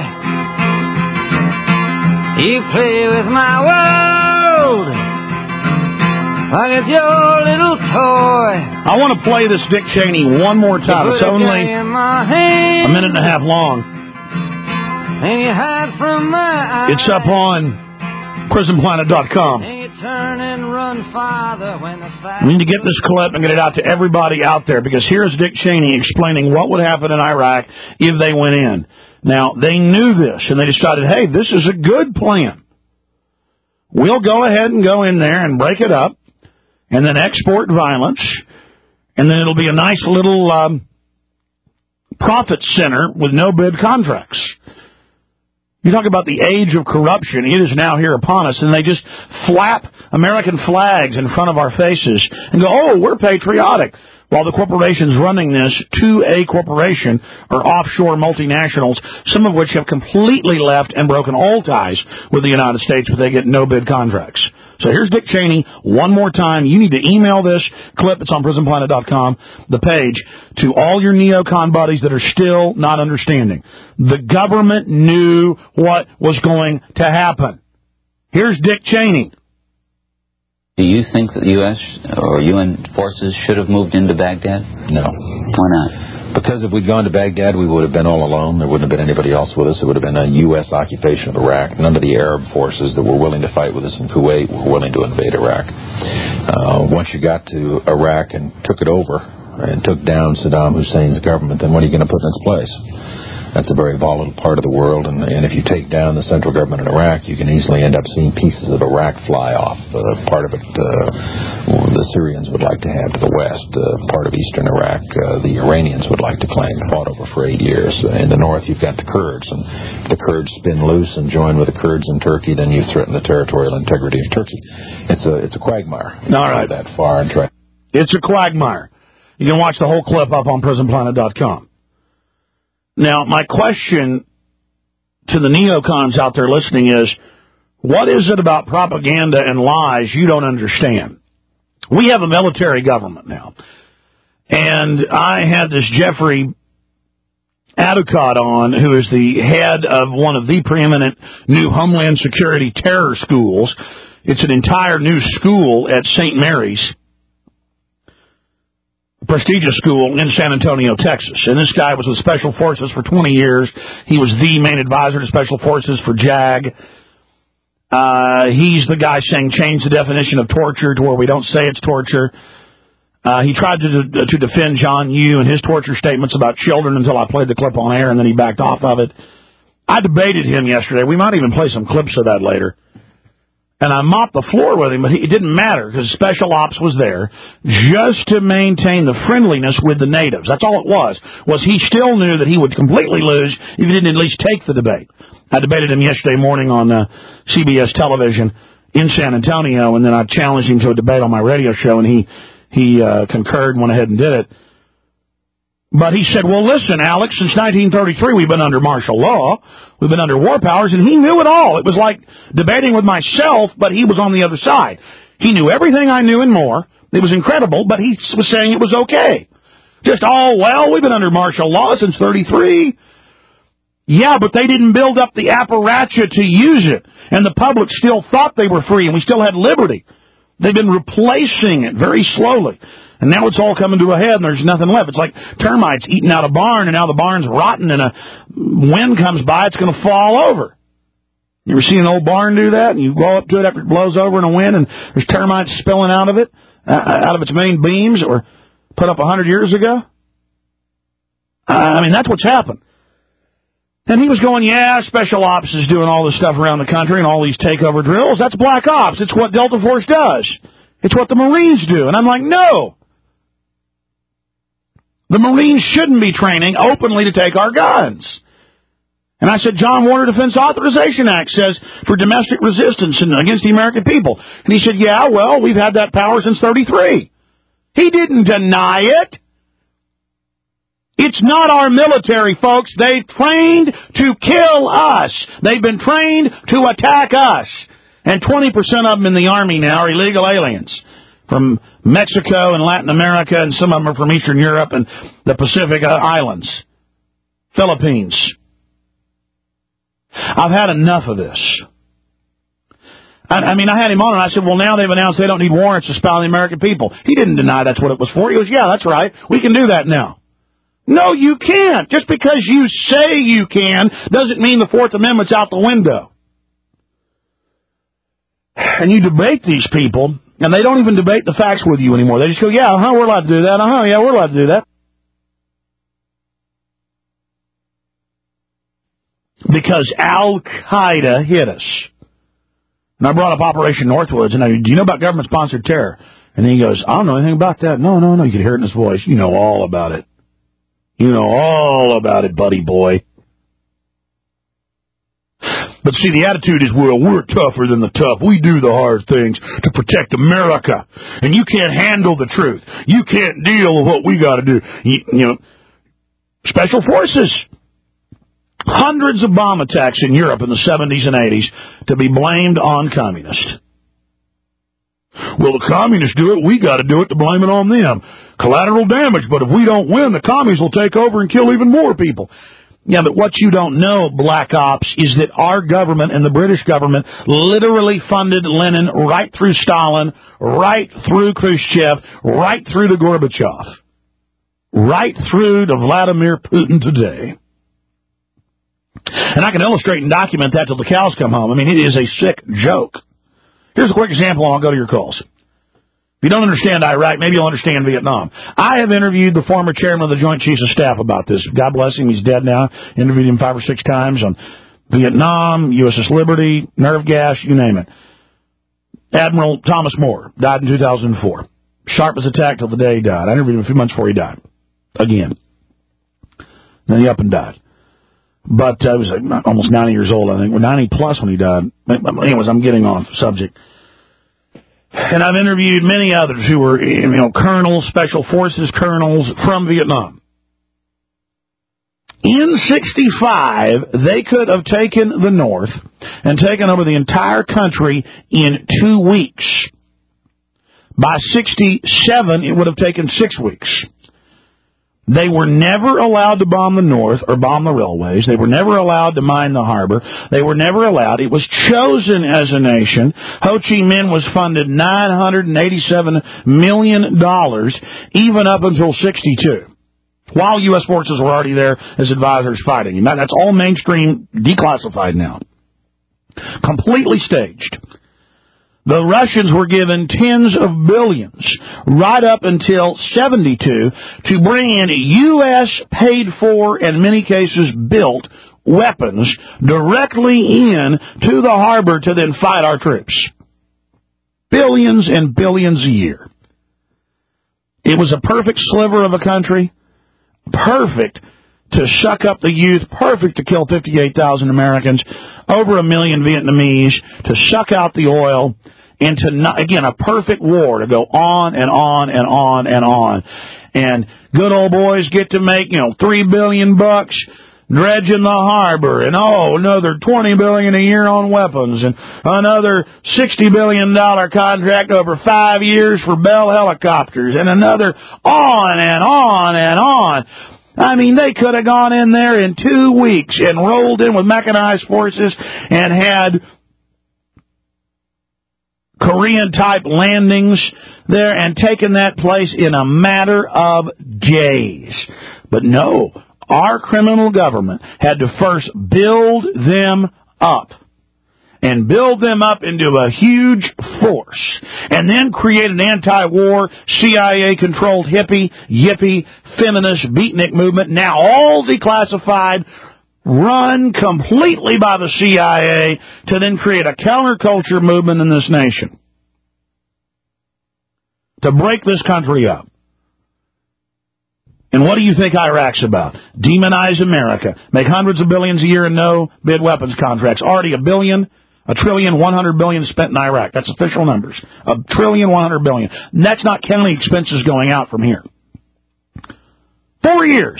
You play with my world like it's your little toy. I want to play this Dick Cheney one more time. It's only a minute and a half long. And you hide from my eyes. It's up on PrisonPlanet.com. And you turn and run farther when the fight. We need to get this clip and get it out to everybody out there, because here's Dick Cheney explaining what would happen in Iraq if they went in. Now, they knew this, and they decided, hey, this is a good plan. We'll go ahead and go in there and break it up, and then export violence, and then it'll be a nice little profit center with no-bid contracts. You talk about the age of corruption. It is now here upon us, and they just flap American flags in front of our faces and go, oh, we're patriotic. while the corporations running this to a corporation are offshore multinationals, some of which have completely left and broken all ties with the United States, but they get no-bid contracts. So here's Dick Cheney one more time. You need to email this clip. It's on PrisonPlanet.com, the page, to all your neocon buddies that are still not understanding. The government knew what was going to happen. Here's Dick Cheney. Do you think that the U.S. or UN forces should have moved into Baghdad? No. Why not? Because if we'd gone to Baghdad, we would have been all alone. There wouldn't have been anybody else with us. It would have been a U.S. occupation of Iraq. None of the Arab forces that were willing to fight with us in Kuwait were willing to invade Iraq. Once you got to Iraq and took it over and took down Saddam Hussein's government, then what are you going to put in its place? That's a very volatile part of the world, and if you take down the central government in Iraq, you can easily end up seeing pieces of Iraq fly off. Part of it the Syrians would like to have to the west. Part of eastern Iraq the Iranians would like to claim, fought over for 8 years. In the north, you've got the Kurds, and if the Kurds spin loose and join with the Kurds in Turkey, then you threaten the territorial integrity of Turkey. It's a quagmire. All right. That far and try. It's a quagmire. You can watch the whole clip up on PrisonPlanet.com. Now, my question to the neocons out there listening is, what is it about propaganda and lies you don't understand? We have a military government now. And I had this Jeffrey Adicott on, who is the head of one of the preeminent new Homeland Security terror schools. It's an entire new school at St. Mary's, prestigious school in San Antonio, Texas. And this guy was with Special Forces for 20 years. He was the main advisor to Special Forces for JAG. He's the guy saying change the definition of torture to where we don't say it's torture. He tried to defend John Yoo and his torture statements about children until I played the clip on air, and then he backed off of it. I debated him yesterday. We might even play some clips of that later. And I mopped the floor with him, but it didn't matter because Special Ops was there just to maintain the friendliness with the natives. That's all it was he still knew that he would completely lose if he didn't at least take the debate. I debated him yesterday morning on CBS television in San Antonio, and then I challenged him to a debate on my radio show, and he concurred and went ahead and did it. But he said, well, listen, Alex, since 1933, we've been under martial law. We've been under war powers, and he knew it all. It was like debating with myself, but he was on the other side. He knew everything I knew and more. It was incredible, but he was saying it was okay. Just, we've been under martial law since 33. Yeah, but they didn't build up the apparatus to use it, and the public still thought they were free, and we still had liberty. They've been replacing it very slowly. And now it's all coming to a head, and there's nothing left. It's like termites eating out a barn, and now the barn's rotten, and a wind comes by, it's going to fall over. You ever seen an old barn do that? And you go up to it after it blows over in a wind, and there's termites spilling out of it, out of its main beams that were put up 100 years ago? I mean, that's what's happened. And he was going, Special Ops is doing all this stuff around the country and all these takeover drills. That's Black Ops. It's what Delta Force does. It's what the Marines do. And I'm like, no. The Marines shouldn't be training openly to take our guns. And I said, John Warner Defense Authorization Act says for domestic resistance and against the American people. And he said, we've had that power since 33. He didn't deny it. It's not our military, folks. They trained to kill us. They've been trained to attack us. And 20% of them in the Army now are illegal aliens from Mexico and Latin America, and some of them are from Eastern Europe and the Pacific Islands, Philippines. I've had enough of this. I had him on, and I said, well, now they've announced they don't need warrants to spy on the American people. He didn't deny that's what it was for. He goes, that's right. We can do that now. No, you can't. Just because you say you can doesn't mean the Fourth Amendment's out the window. And you debate these people, and they don't even debate the facts with you anymore. They just go, we're allowed to do that. We're allowed to do that. Because Al-Qaeda hit us. And I brought up Operation Northwoods, and I do you know about government-sponsored terror? And then he goes, I don't know anything about that. No. You could hear it in his voice. You know all about it. You know all about it, buddy boy. But see, the attitude is, well, we're tougher than the tough. We do the hard things to protect America. And you can't handle the truth. You can't deal with what we got to do. You know, Special Forces. Hundreds of bomb attacks in Europe in the 70s and 80s to be blamed on communists. Well, the communists do it, we got to do it to blame it on them. Collateral damage, but if we don't win, the commies will take over and kill even more people. Yeah, but what you don't know, Black Ops, is that our government and the British government literally funded Lenin right through Stalin, right through Khrushchev, right through to Gorbachev, right through to Vladimir Putin today. And I can illustrate and document that till the cows come home. I mean, it is a sick joke. Here's a quick example, and I'll go to your calls. If you don't understand Iraq, maybe you'll understand Vietnam. I have interviewed the former chairman of the Joint Chiefs of Staff about this. God bless him, he's dead now. Interviewed him 5 or 6 times on Vietnam, USS Liberty, nerve gas, you name it. Admiral Thomas Moore died in 2004. Sharp was attacked till the day he died. I interviewed him a few months before he died. Again. Then he up and died. But he was almost 90 years old, I think. Well, 90 plus when he died. Anyways, I'm getting off subject. And I've interviewed many others who were, colonels, special forces colonels from Vietnam. In 65, they could have taken the North and taken over the entire country in 2 weeks. By 67, it would have taken 6 weeks. They were never allowed to bomb the North or bomb the railways. They were never allowed to mine the harbor. They were never allowed. It was chosen as a nation. Ho Chi Minh was funded $987 million even up until 62, while U.S. forces were already there as advisors fighting. And that's all mainstream declassified now. Completely staged. The Russians were given tens of billions right up until 72 to bring in U.S. paid for and many cases built weapons directly in to the harbor to then fight our troops. Billions and billions a year. It was a perfect sliver of a country, perfect to shuck up the youth, perfect to kill 58,000 Americans, over 1 million Vietnamese, to shuck out the oil, and to not, again, a perfect war to go on and on and on and on. And good old boys get to make, $3 billion dredging the harbor, and another $20 billion a year on weapons, and another $60 billion contract over 5 years for Bell helicopters, and another on and on and on. I mean, they could have gone in there in 2 weeks and rolled in with mechanized forces and had Korean-type landings there and taken that place in a matter of days. But no, our criminal government had to first build them up and build them up into a huge force and then create an anti-war, CIA-controlled hippie, yippie, feminist, beatnik movement, now all declassified, run completely by the CIA to then create a counterculture movement in this nation to break this country up. And what do you think Iraq's about? Demonize America. Make hundreds of billions a year in no-bid weapons contracts. Already $1 trillion, $100 billion spent in Iraq. That's official numbers. $1 trillion, $100 billion. And that's not counting expenses going out from here. 4 years.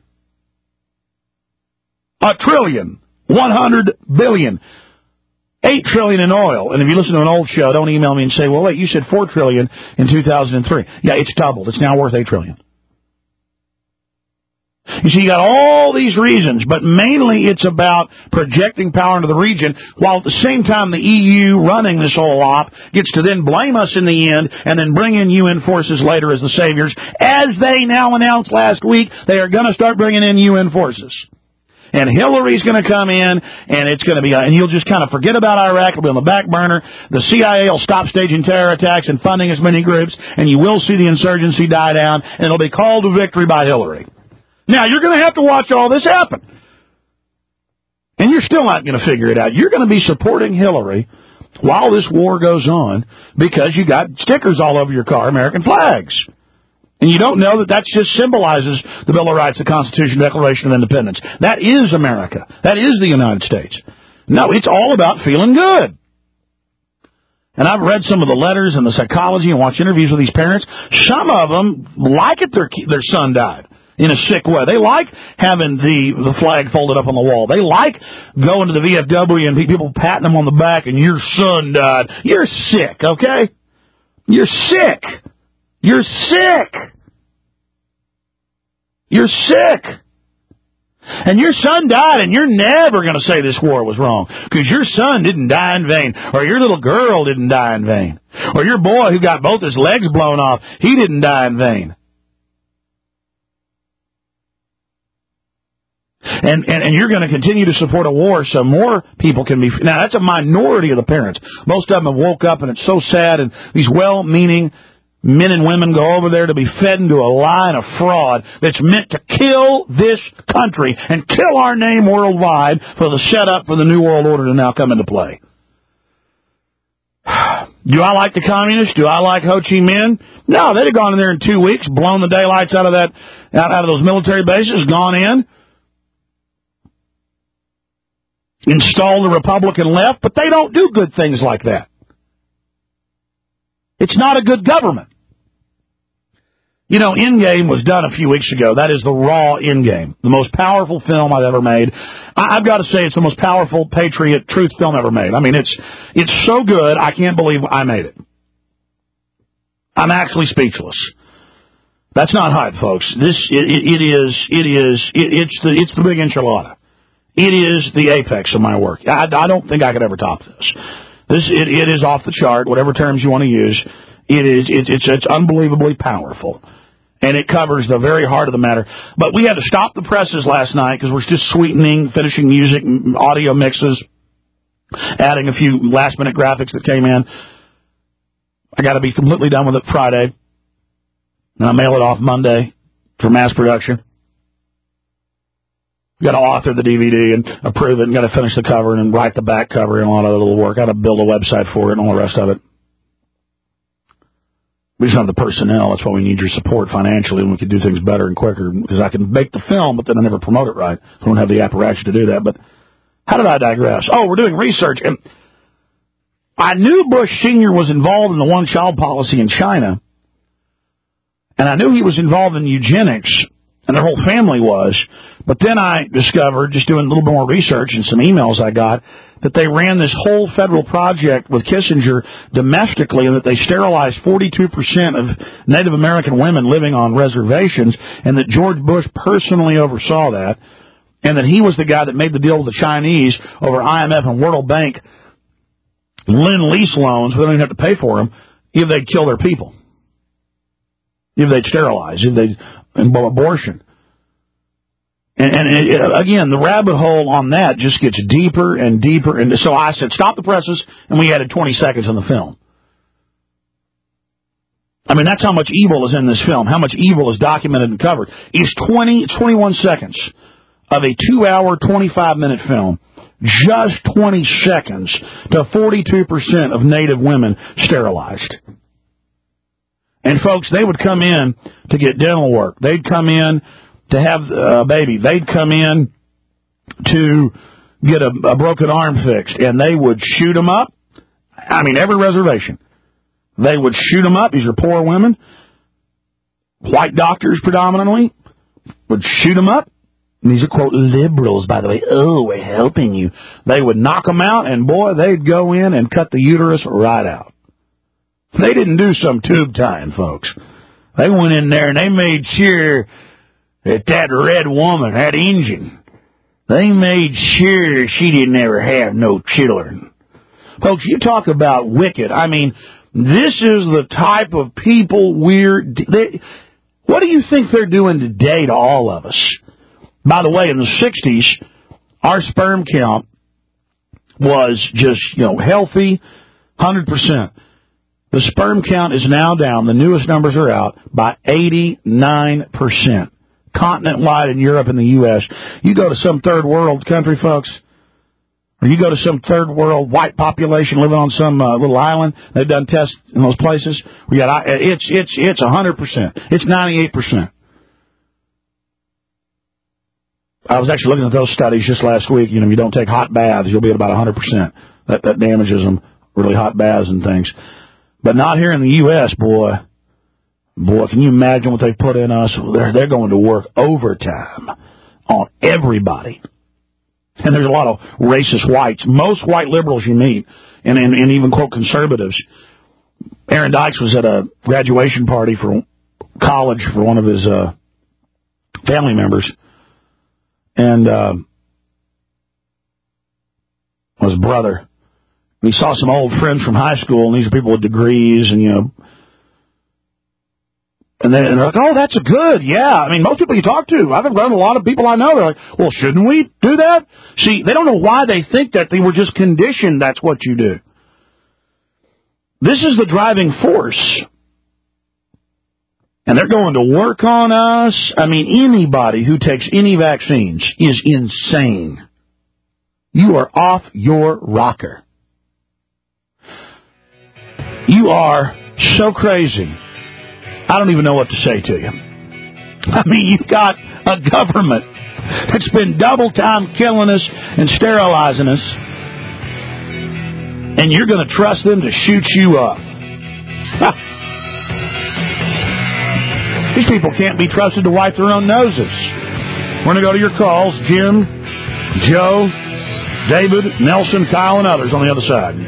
$1 trillion, $100 billion, $8 trillion in oil. And if you listen to an old show, don't email me and say, well, wait, you said $4 trillion in 2003. Yeah, it's doubled. It's now worth $8 trillion. You see, you got all these reasons, but mainly it's about projecting power into the region, while at the same time the EU running this whole op gets to then blame us in the end and then bring in UN forces later as the saviors, as they now announced last week they are going to start bringing in UN forces. And Hillary's going to come in, and it's going to be, and you'll just kind of forget about Iraq. It'll be on the back burner. The CIA will stop staging terror attacks and funding as many groups, and you will see the insurgency die down, and it'll be called to victory by Hillary. Now, you're going to have to watch all this happen. And you're still not going to figure it out. You're going to be supporting Hillary while this war goes on because you got stickers all over your car, American flags. And you don't know that just symbolizes the Bill of Rights, the Constitution, Declaration of Independence. That is America. That is the United States. No, it's all about feeling good. And I've read some of the letters and the psychology and watched interviews with these parents. Some of them like it their son died in a sick way. They like having the flag folded up on the wall. They like going to the VFW and people patting them on the back and your son died. You're sick, okay? You're sick. You're sick. You're sick. And your son died, and you're never going to say this war was wrong, because your son didn't die in vain, or your little girl didn't die in vain, or your boy who got both his legs blown off, he didn't die in vain. And you're going to continue to support a war so more people can be... Now, that's a minority of the parents. Most of them have woke up, and it's so sad, and these well-meaning men and women go over there to be fed into a lie and a fraud that's meant to kill this country and kill our name worldwide for the setup for the New World Order to now come into play. Do I like the communists? Do I like Ho Chi Minh? No, they'd have gone in there in 2 weeks, blown the daylights out of those military bases, gone in, installed a Republican left, but they don't do good things like that. It's not a good government. You know, Endgame was done a few weeks ago. That is the raw Endgame, the most powerful film I've ever made. I've got to say it's the most powerful patriot truth film ever made. I mean, it's so good, I can't believe I made it. I'm actually speechless. That's not hype, folks. It's the big enchilada. It is the apex of my work. I don't think I could ever top this. It is off the chart, whatever terms you want to use. It's unbelievably powerful. And it covers the very heart of the matter. But we had to stop the presses last night because we're just sweetening, finishing music, audio mixes, adding a few last-minute graphics that came in. I got to be completely done with it Friday. And I mail it off Monday for mass production. Got to author the DVD and approve it, and got to finish the cover and write the back cover and a lot of other little work. Got to build a website for it and all the rest of it. We just don't have the personnel. That's why we need your support financially, and we can do things better and quicker. Because I can make the film, but then I never promote it right. I don't have the apparatus to do that. But how did I digress? Oh, we're doing research, and I knew Bush Sr. was involved in the one-child policy in China, and I knew he was involved in eugenics, and their whole family was. But then I discovered, just doing a little more research and some emails I got, that they ran this whole federal project with Kissinger domestically, and that they sterilized 42% of Native American women living on reservations, and that George Bush personally oversaw that, and that he was the guy that made the deal with the Chinese over IMF and World Bank lend-lease loans, we don't even have to pay for them, if they'd kill their people, if they'd sterilize, if they'd abortion. And again, the rabbit hole on that just gets deeper and deeper. And so I said, stop the presses, and we added 20 seconds in the film. I mean, that's how much evil is in this film, how much evil is documented and covered. It's 21 seconds of a 2-hour, 25-minute film. Just 20 seconds to 42% of Native women sterilized. And folks, they would come in to get dental work. They'd come in to have a baby. They'd come in to get a broken arm fixed, and they would shoot them up. I mean, every reservation. They would shoot them up. These are poor women. White doctors predominantly would shoot them up. And these are, quote, liberals, by the way. Oh, we're helping you. They would knock them out, and boy, they'd go in and cut the uterus right out. They didn't do some tube tying, folks. They went in there and they made sure that red woman, that Injun, they made sure she didn't ever have no children. Folks, you talk about wicked. I mean, this is the type of people what do you think they're doing today to all of us? By the way, in the 60s, our sperm count was just, healthy, 100%. The sperm count is now down, the newest numbers are out, by 89%. Continent-wide in Europe and the U.S. You go to some third world country, folks, or you go to some third world white population living on some little island, they've done tests in those places. It's 100%. It's 98%. I was actually looking at those studies just last week. You know, if you don't take hot baths, you'll be at about 100%. That damages them, really hot baths and things. But not here in the U.S., boy. Boy, can you imagine what they put in us? They're going to work overtime on everybody. And there's a lot of racist whites. Most white liberals you meet, and even, quote, conservatives. Aaron Dykes was at a graduation party for college for one of his family members. And his brother. And he saw some old friends from high school, and these are people with degrees, and, you know. And they're like, oh, that's good, yeah. I mean, most people you talk to, I've run a lot of people I know, they're like, well, shouldn't we do that? See, they don't know why they think that. They were just conditioned that's what you do. This is the driving force. And they're going to work on us. I mean, anybody who takes any vaccines is insane. You are off your rocker. You are so crazy. I don't even know what to say to you. I mean, you've got a government that's been double time killing us and sterilizing us, and you're going to trust them to shoot you up. These people can't be trusted to wipe their own noses. We're going to go to your calls. Jim, Joe, David, Nelson, Kyle, and others on the other side.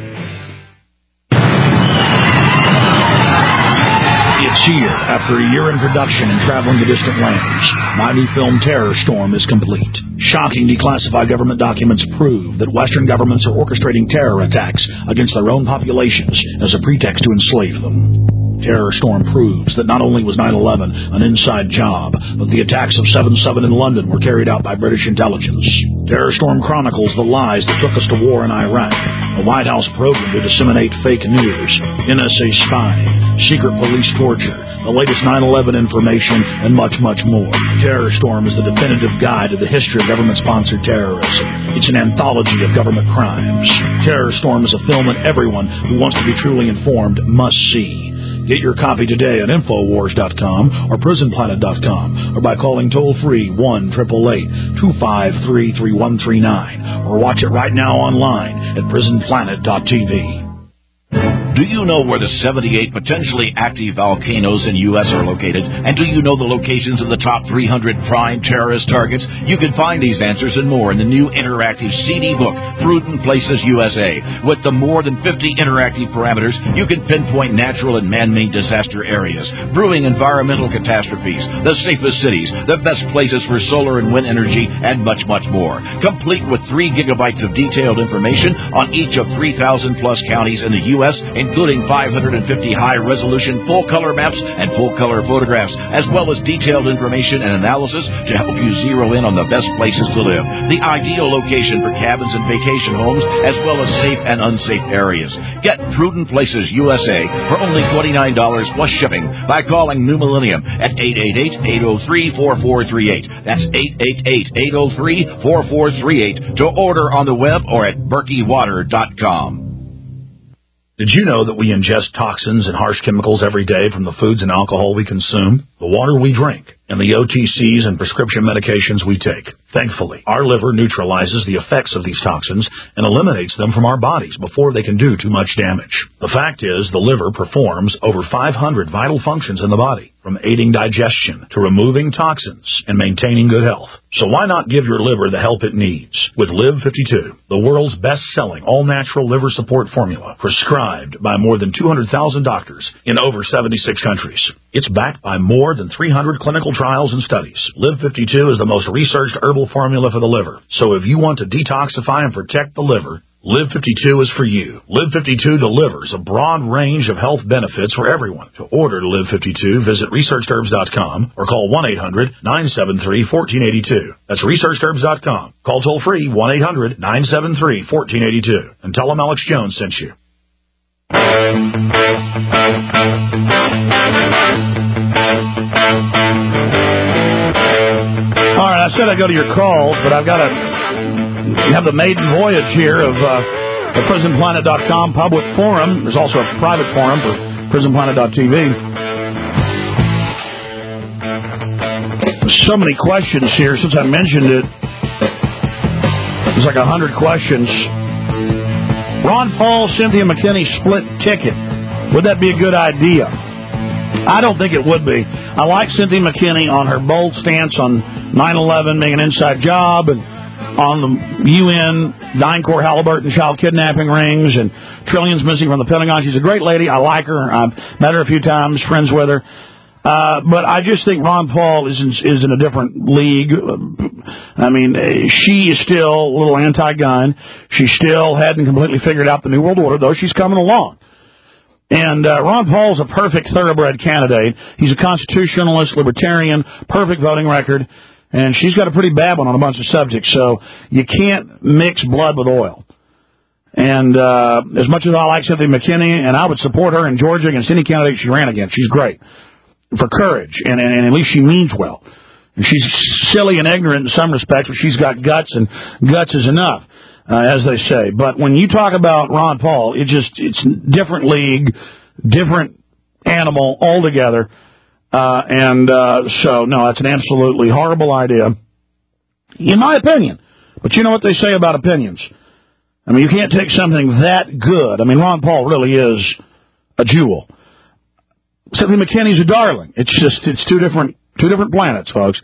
It's here. After a year in production and traveling to distant lands, my new film Terror Storm is complete. Shocking declassified government documents prove that Western governments are orchestrating terror attacks against their own populations as a pretext to enslave them. Terror Storm proves that not only was 9/11 an inside job, but the attacks of 7/7 in London were carried out by British intelligence. Terror Storm chronicles the lies that took us to war in Iraq, a White House program to disseminate fake news, NSA spying, secret police torture, the latest 9/11 information, and much, much more. Terror Storm is the definitive guide to the history of government-sponsored terrorism. It's an anthology of government crimes. Terror Storm is a film that everyone who wants to be truly informed must see. Get your copy today at Infowars.com or PrisonPlanet.com or by calling toll-free 1-888-253-3139 or watch it right now online at PrisonPlanet.tv. Do you know where the 78 potentially active volcanoes in U.S. are located? And do you know the locations of the top 300 prime terrorist targets? You can find these answers and more in the new interactive CD book, Prudent Places USA. With the more than 50 interactive parameters, you can pinpoint natural and man-made disaster areas, brewing environmental catastrophes, the safest cities, the best places for solar and wind energy, and much, much more. Complete with 3 gigabytes of detailed information on each of 3,000-plus counties in the U.S., including 550 high-resolution full-color maps and full-color photographs, as well as detailed information and analysis to help you zero in on the best places to live, the ideal location for cabins and vacation homes, as well as safe and unsafe areas. Get Prudent Places USA for only $29 plus shipping by calling New Millennium at 888-803-4438. That's 888-803-4438 to order on the web or at BerkeyWater.com. Did you know that we ingest toxins and harsh chemicals every day from the foods and alcohol we consume, the water we drink, and the OTCs and prescription medications we take? Thankfully, our liver neutralizes the effects of these toxins and eliminates them from our bodies before they can do too much damage. The fact is, the liver performs over 500 vital functions in the body, from aiding digestion to removing toxins and maintaining good health. So why not give your liver the help it needs with Live 52, the world's best-selling all-natural liver support formula, prescribed by more than 200,000 doctors in over 76 countries. It's backed by more than 300 clinical trials and studies. Live 52 is the most researched herbal formula for the liver. So if you want to detoxify and protect the liver, Live 52 is for you. Live 52 delivers a broad range of health benefits for everyone. To order Live 52, visit ResearchHerbs.com or call 1-800-973-1482. That's ResearchHerbs.com. Call toll-free 1-800-973-1482 and tell them Alex Jones sent you. All right, I said I'd go to your calls, but I've got to have the maiden voyage here of the PrisonPlanet.com public forum. There's also a private forum for PrisonPlanet.tv. So many questions here. Since I mentioned it, there's like 100 questions. Ron Paul, Cynthia McKinney split ticket. Would that be a good idea? I don't think it would be. I like Cynthia McKinney on her bold stance on 9/11 being an inside job and on the UN, DynCorp, Halliburton child kidnapping rings and trillions missing from the Pentagon. She's a great lady. I like her. I've met her a few times, friends with her. But I just think Ron Paul is in a different league. I mean, she is still a little anti-gun. She still hadn't completely figured out the New World Order, though she's coming along. And Ron Paul's a perfect thoroughbred candidate. He's a constitutionalist, libertarian, perfect voting record, and she's got a pretty bad one on a bunch of subjects. So you can't mix blood with oil. And as much as I like Cynthia McKinney, and I would support her in Georgia against any candidate she ran against, she's great for courage, and at least she means well. And she's silly and ignorant in some respects, but she's got guts, and guts is enough, as they say. But when you talk about Ron Paul, it's different league, different animal altogether. So, no, that's an absolutely horrible idea, in my opinion. But you know what they say about opinions. I mean, you can't take something that good. I mean, Ron Paul really is a jewel. Cynthia McKinney's a darling. It's two different planets, folks.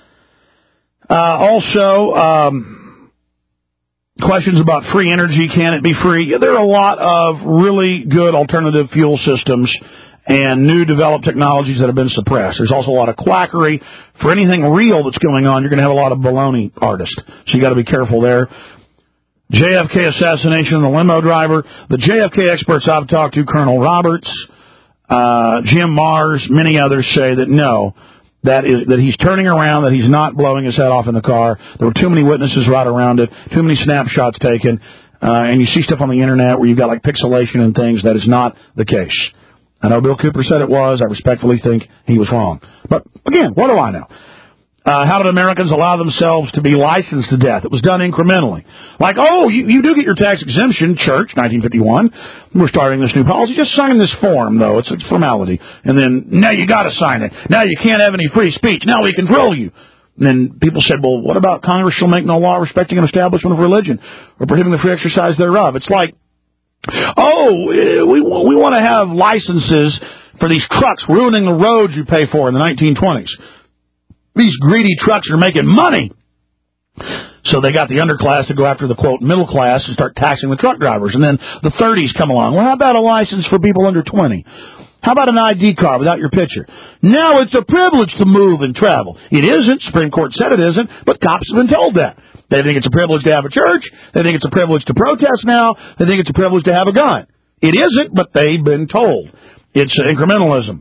Also, questions about free energy. Can it be free? There are a lot of really good alternative fuel systems and new developed technologies that have been suppressed. There's also a lot of quackery. For anything real that's going on, you're going to have a lot of baloney artists. So you got to be careful there. JFK assassination of the limo driver. The JFK experts I've talked to, Colonel Roberts, Jim Mars, many others say that no, that he's turning around, that he's not blowing his head off in the car. There were too many witnesses right around it, too many snapshots taken, and you see stuff on the internet where you've got like pixelation and things. That is not the case. I know Bill Cooper said it was. I respectfully think he was wrong. But again, what do I know? How did Americans allow themselves to be licensed to death? It was done incrementally. Like, oh, you do get your tax exemption, church, 1951. We're starting this new policy. Just sign this form, though. It's a formality. And then, now you got to sign it. Now you can't have any free speech. Now we control you. And then people said, well, what about Congress shall make no law respecting an establishment of religion or prohibiting the free exercise thereof? It's like, oh, we want to have licenses for these trucks ruining the roads you pay for in the 1920s. These greedy trucks are making money. So they got the underclass to go after the, quote, middle class and start taxing the truck drivers. And then the 30s come along. Well, how about a license for people under 20? How about an ID card without your picture? Now it's a privilege to move and travel. It isn't. Supreme Court said it isn't, but cops have been told that. They think it's a privilege to have a church. They think it's a privilege to protest now. They think it's a privilege to have a gun. It isn't, but they've been told. It's incrementalism.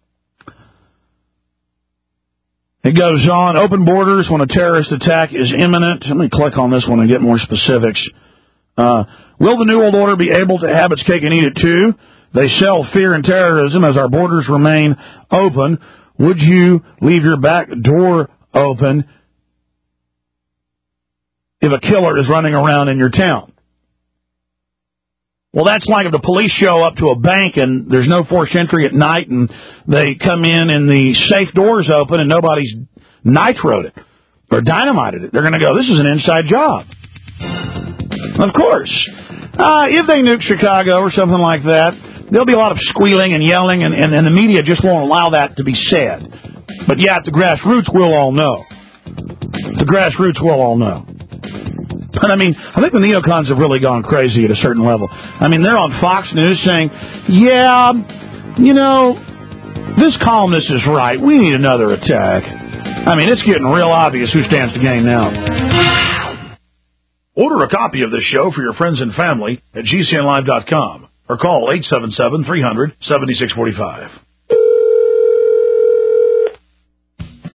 It goes on, open borders when a terrorist attack is imminent. Let me click on this one and get more specifics. Will the New World Order be able to have its cake and eat it too? They sell fear and terrorism as our borders remain open. Would you leave your back door open if a killer is running around in your town? Well, that's like if the police show up to a bank and there's no forced entry at night and they come in and the safe door's open and nobody's nitroed it or dynamited it. They're going to go, this is an inside job. Of course. If they nuke Chicago or something like that, there'll be a lot of squealing and yelling, and the media just won't allow that to be said. But yeah, at the grassroots, we'll all know. The grassroots will all know. But, I mean, I think the neocons have really gone crazy at a certain level. I mean, they're on Fox News saying, yeah, you know, this columnist is right. We need another attack. I mean, it's getting real obvious who stands to gain now. Order a copy of this show for your friends and family at GCNlive.com or call 877-300-7645.